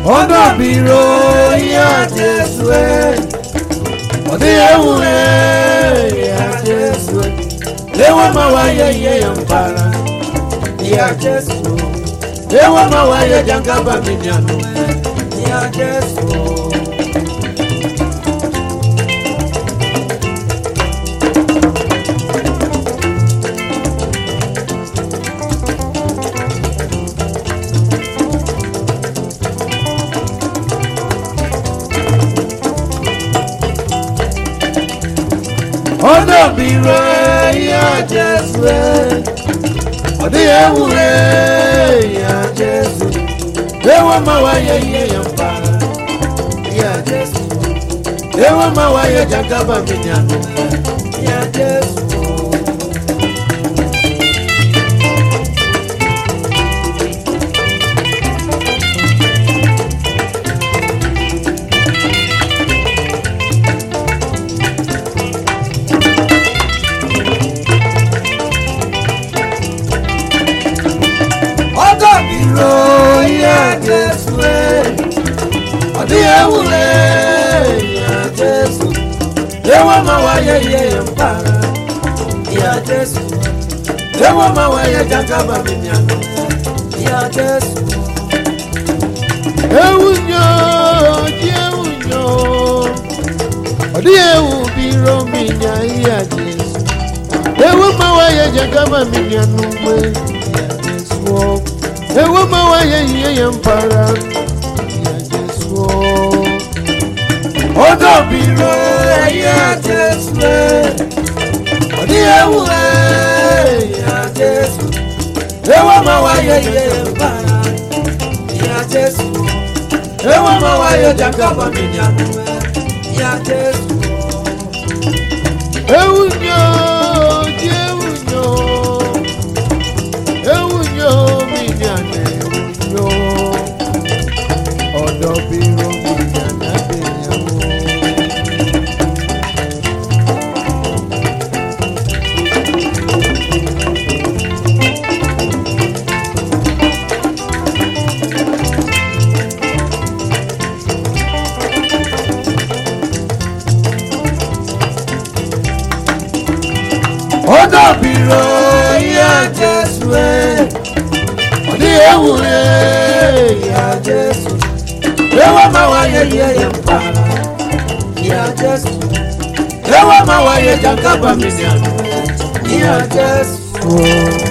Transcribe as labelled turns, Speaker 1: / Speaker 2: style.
Speaker 1: Ono biro ya Jesue. Odi ewe ya Jesue. Lewa mawaye ye yampara ya Jesu. Lewa mawaye jangaba minyano ya Jesu. Ono biro ya Jesue. Odi ewe ya Jesu. Lewa mawaye ye yampara ya Jesu. Lewa mawaye jangaba minyano ya Jesu. Ya Jesue, odi ewe ya Jesu. Lewa mawaye ye yampara ya Jesu. Lewa mawaye jangaba minyano ya Jesu. Ewunyo, odi ewe biro minya ya Jesu. Lewa mawaye jangaba minyano ya Jesu. Ewa mawaye ye yampara ya Jesu. Odo biro ya Jesue. Odi ewe ya Jesu. Ewa mawaye ye yampara ya Jesu. Ewa mawaye jangaba minyano ya Jesu. Ewunyo, Odo biro ya Jesue. Odi ewe ya Jesu. Lewa mawaye ye yampara ya Jesu. Lewa mawaye jangaba minyano ya Jesu.